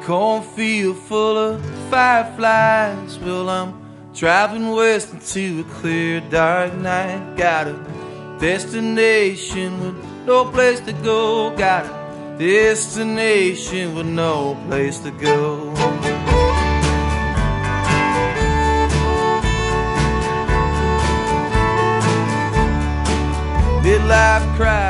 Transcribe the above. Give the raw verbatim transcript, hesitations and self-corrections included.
cornfield full of fireflies. Well, I'm driving west into a clear dark night. Got a destination with no place to go. Got a destination with no place to go. Midlife crisis